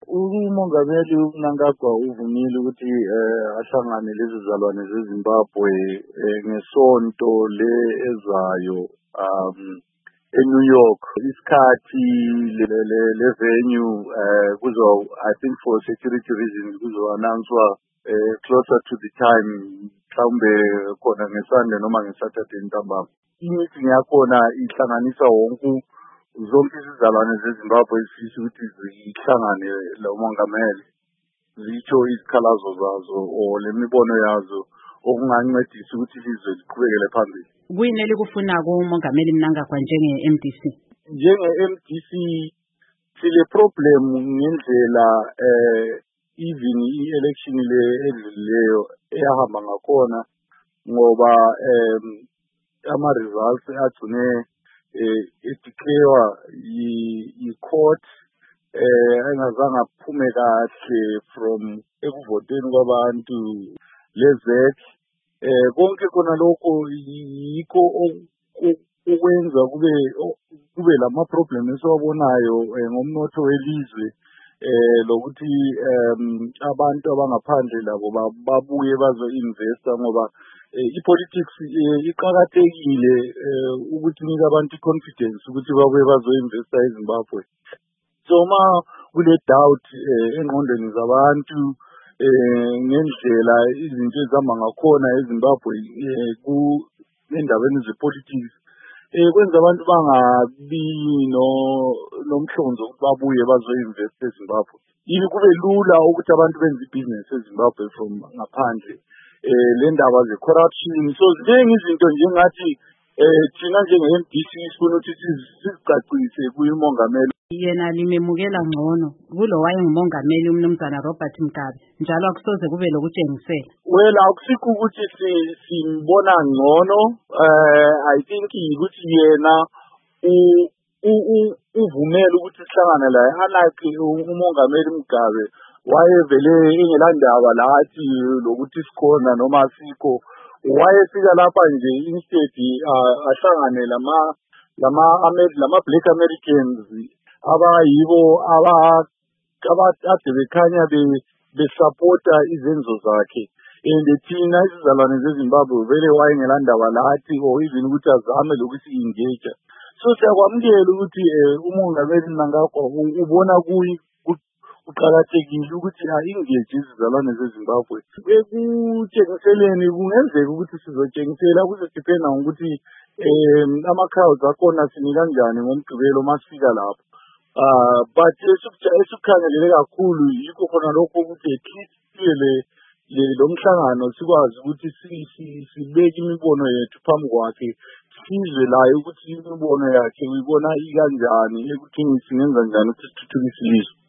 umongameli uMnangagwa uvumile ukuthi ahlangane lezi zalwane zeZimbabwe ngesonto le ezayo eNew York. Isikhathi le venue I think for security reasons kuzo-announcewa closer to the time, mhlawumbe khona ngeSunday noma ngeSaturday ntambama. I-meeting yakhona ihlanganisa zonke izizalwane zeZimbabwe ezifisa ukuthi zihlangane lo mongameli zitsho izikhalazo zazo or lemibono yazo okungancedisa ukuthi ilizwe liqhubekele phambili. Kuyini elikufuna kumongameli Mnangagwa njenge-MDC? Njenge-MDC sile problem ngendlela even i-election le edlulileyo eyahamba ngakhona ngoba ama-results agcine declarewa yi-court engazange aphume kahle from ekuvoteni kwabantu le-ZEC. Konke khona lokho yikho okwenza kube lama-problem esiwabonayo ngomnotho welizwe, lokuthi abantu abangaphandle labo babuye bazo-investa ngoba i-politics iqakathekile ukuthi nika abantu i-confidence ukuthi babuye bazo-investa eZimbabwe. So kule doubt engqondweni zabantu ngendlela izinto ezihamba ngakhona eZimbabwe endabeni ze-politics, kwenza abantu bangabi nomhlonzo ukuthi babuye bazo-investa eZimbabwe. Yini kube lula ukuthi abantu benze ibhizinesi eZimbabwe from ngaphandle. Le ndaba ze-corruption, so ziningi izinto njengathi thina njenge-MDC sifuna ukuthi sizicacise kuye umongameli. Yena limemukela ngcono kulo wayengumongameli uMnumzana Robert Mugabe, njalo akusoze kube lokutshengisela. Well, akusikho ukuthi simbona ngcono. I think ukuthi yena uvumela ukuthi sihlangane laye, unlike umongameli Mugabe wayevele engelandaba lathi lokuthi sikhona noma asikho. Wayefika lapha nje instead ahlangane lama-Black Americans abayibo ade bekhanya besupporta izenzo zakhe. And thina izizalwane zeZimbabwe vele wayengelandaba lathi or even ukuthi azame lokuthi engage. So siyakwamukela ukuthi umongameli Mnangagwa ubona kuqakathekile ukuthi engage izizalwane zeZimbabwe. Ekutshengiseleni kungenzeka ukuthi sizotshengisela kuzodependa ngokuthi ama-crowds akhona sini kanjani ngomgqibelo masifika lapho. But esikukhangelele kakhulu yikho khona lokho ukuthi at least lo mhlangano sikwazi ukuthi sibeke imibono yethu phambi kwakhe, sizwe layo ukuthi imibono yakhe uyibona ikanjani ekuthini singenza njani ukuthi sithuthukise ilizwe.